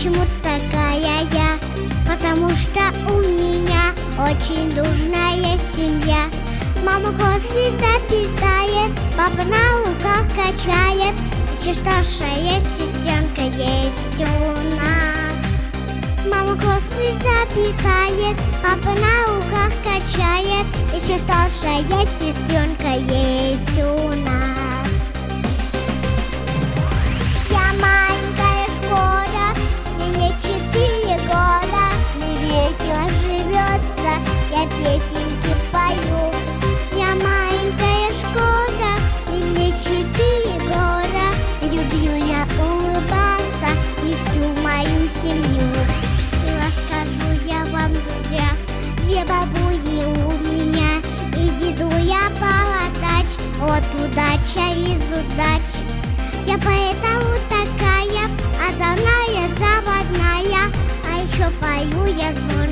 почему такая я? Потому что у меня очень дружная семья. Мама косы заплетает, папа на руках качает, еще старшая сестренка есть у нас. Мама косы заплетает, папа на руках качает, еще старшая сестренка есть у нас. Я маленькая школа, мне 4 года, мне весело живется, я песенки пою. Я маленькая школа, и мне 4 года, люблю я улыбаться и всю мою семью. И расскажу я вам, друзья, 2 бабули у меня, и деду я бородач, вот удача из удач. Я поэтому такая озорная, заводная, а еще пою я звон.